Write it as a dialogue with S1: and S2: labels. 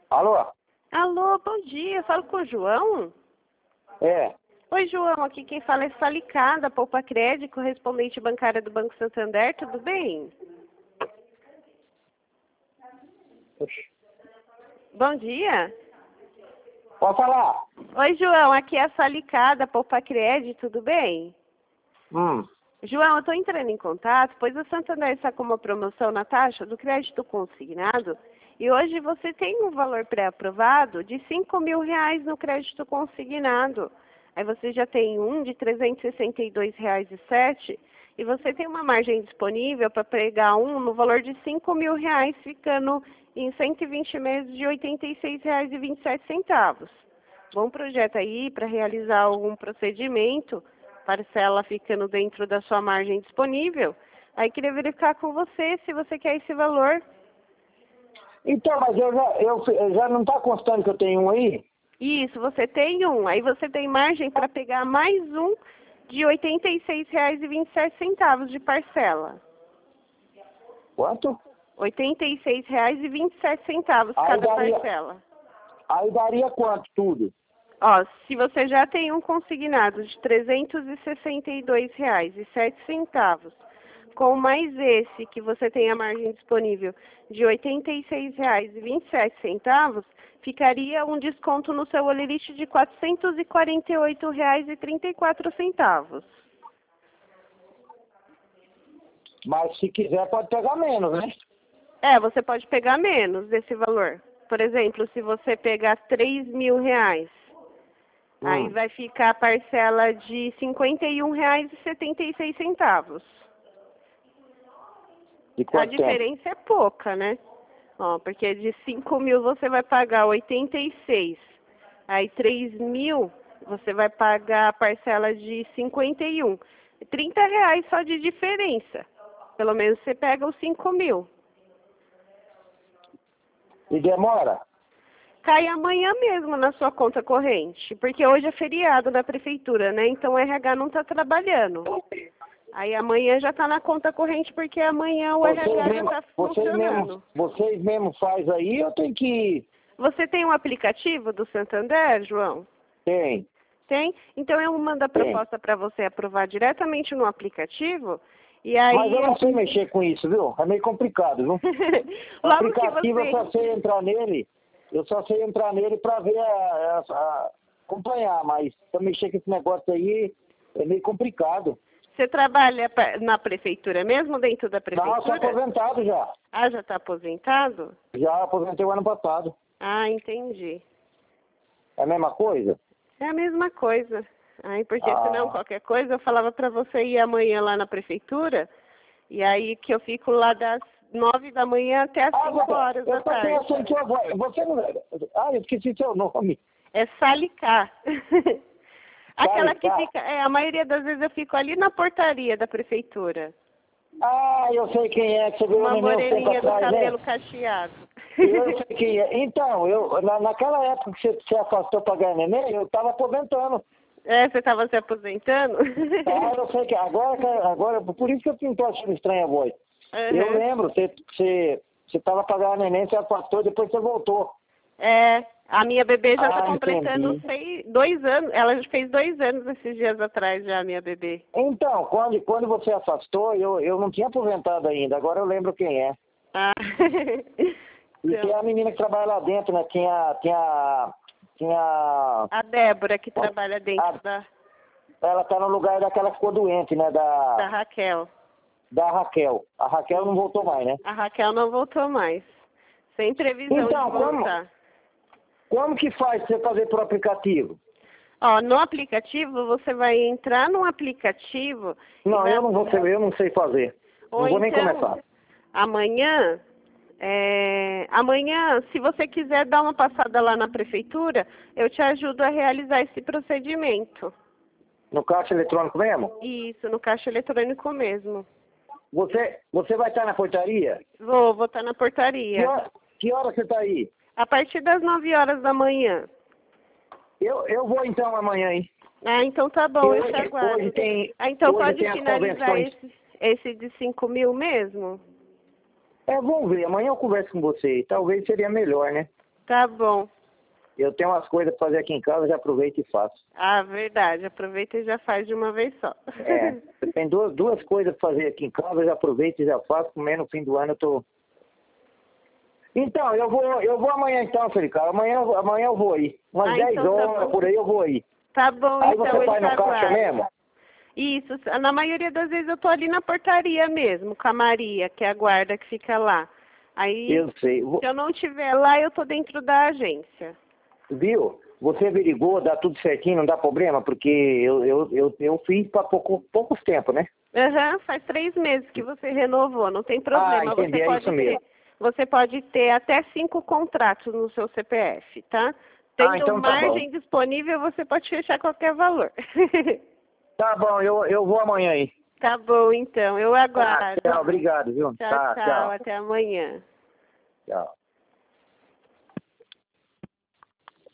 S1: Alô?
S2: Alô, bom dia. Falo com o João?
S1: É.
S2: Oi, João. Aqui quem fala é Salicada, Poupa Crédito, correspondente bancária do Banco Santander. Tudo bem?
S1: Oxi.
S2: Bom dia.
S1: Pode falar.
S2: Oi, João. Aqui é a Salicada, Poupa Crédito. Tudo bem? João, eu estou entrando em contato, pois o Santander está com uma promoção na taxa do crédito consignado e hoje você tem um valor pré-aprovado de R$ 5.000 no crédito consignado. Aí você já tem um de R$ 362,07 e você tem uma margem disponível para pegar um no valor de R$ 5.000, ficando em 120 meses de R$ 86,27. Bom projeto aí para realizar algum procedimento, parcela ficando dentro da sua margem disponível. Aí queria verificar com você se você quer esse valor.
S1: Então, mas eu já não está constando que eu tenho um aí?
S2: Isso, você tem um. Aí você tem margem para pegar mais um de R$ 86,27 de parcela.
S1: Quanto?
S2: R$ 86,27 cada parcela.
S1: Aí daria quanto tudo?
S2: Ó, se você já tem um consignado de R$ 362,07, com mais esse que você tem a margem disponível de R$ 86,27, ficaria um desconto no seu olerite de R$ 448,34.
S1: Mas se quiser pode pegar menos, né?
S2: É, você pode pegar menos desse valor. Por exemplo, se você pegar R$ 3.000, aí vai ficar a parcela de R$ 51,76.
S1: De
S2: A
S1: quanto tempo?
S2: diferença é pouca, né? Ó, porque de 5.000 você vai pagar 86. Aí 3.000 você vai pagar a parcela de 51. R$ 30 só de diferença. Pelo menos você pega os 5.000.
S1: E demora?
S2: Cai amanhã mesmo na sua conta corrente, porque hoje é feriado na prefeitura, né? Então o RH não está trabalhando. Aí amanhã já está na conta corrente, porque amanhã o RH já está funcionando.
S1: Vocês mesmo faz aí ou tem que...
S2: Você tem um aplicativo do Santander, João?
S1: Tem.
S2: Tem? Então eu mando a proposta para você aprovar diretamente no aplicativo. E aí...
S1: Mas eu não sei mexer com isso, viu? É meio complicado, viu? O aplicativo eu só sei entrar nele. Eu só sei entrar nele para ver acompanhar, mas para mexer com esse negócio aí é meio complicado.
S2: Você trabalha na prefeitura mesmo, dentro da prefeitura?
S1: Não, eu sou aposentado já.
S2: Ah, já está aposentado?
S1: Já aposentei o ano passado.
S2: Ah, entendi.
S1: É a mesma coisa?
S2: É a mesma coisa. Ai, porque senão qualquer coisa eu falava para você ir amanhã lá na prefeitura, e aí que eu fico lá das 9 da manhã até as 5 horas da tarde.
S1: Eu tô pensando que você não... Ah, eu esqueci seu nome.
S2: É Salicá. Aquela que fica... a maioria das vezes eu fico ali na portaria da prefeitura.
S1: Ah, eu sei quem é, que você viu
S2: uma moreninha do cabelo
S1: né?
S2: cacheado.
S1: Eu sei quem é. Então, naquela época que você se afastou para ganhar neném, eu estava aposentando.
S2: É, você estava se aposentando?
S1: Ah, eu sei que agora, por isso que eu estou achando estranha a voz. Eu lembro, você estava para ganhar neném, você afastou, depois você voltou.
S2: É, a minha bebê já está completando 2 anos, ela já fez 2 anos esses dias atrás já, a minha bebê.
S1: Então, quando você afastou, eu não tinha aposentado ainda, agora eu lembro quem é.
S2: Ah.
S1: E tem a menina que trabalha lá dentro, né? Tinha
S2: a Débora, que trabalha dentro da...
S1: Ela tá no lugar daquela que ficou doente, né?
S2: Da Raquel.
S1: Da Raquel. A Raquel não voltou mais, né?
S2: A Raquel não voltou mais. Sem previsão de voltar.
S1: Como que faz você fazer por aplicativo?
S2: Ó, no aplicativo, você vai entrar no aplicativo...
S1: Não, eu não sei fazer. Não vou nem começar.
S2: Amanhã, se você quiser dar uma passada lá na prefeitura, eu te ajudo a realizar esse procedimento.
S1: No caixa eletrônico mesmo?
S2: Isso, no caixa eletrônico mesmo.
S1: Você vai estar na portaria?
S2: Vou estar na portaria.
S1: Que hora você está aí?
S2: A partir das 9 horas da manhã.
S1: Eu vou então amanhã, hein?
S2: Ah, então tá bom, eu te aguardo. Então pode finalizar esse de 5.000 mesmo?
S1: Vamos ver, amanhã eu converso com você, talvez seria melhor, né?
S2: Tá bom.
S1: Eu tenho umas coisas para fazer aqui em casa, já aproveito e faço.
S2: Ah, verdade. Aproveita e já faz de uma vez só.
S1: Tem duas coisas para fazer aqui em casa, já aproveito e já faço. Como no fim do ano eu tô... Então, eu vou amanhã então, Felipe. Amanhã eu vou aí. Umas 10
S2: então
S1: horas por aí eu vou aí.
S2: Tá bom,
S1: aí
S2: então
S1: você vai no caixa mesmo?
S2: Isso, na maioria das vezes eu tô ali na portaria mesmo, com a Maria, que é a guarda que fica lá. Aí,
S1: eu sei.
S2: Se eu não estiver lá, eu tô dentro da agência.
S1: Viu? Você averigou, dá tudo certinho, não dá problema? Porque eu fiz para poucos tempos, né?
S2: Faz 3 meses que você renovou, não tem problema.
S1: Entendi, é isso mesmo.
S2: Você pode ter até 5 contratos no seu CPF, tá? Tendo
S1: então tá
S2: margem disponível, você pode fechar qualquer valor.
S1: Tá bom, eu vou amanhã aí.
S2: Tá bom, então. Eu aguardo.
S1: Tchau, obrigado, viu?
S2: Tchau, até amanhã.
S1: Tchau.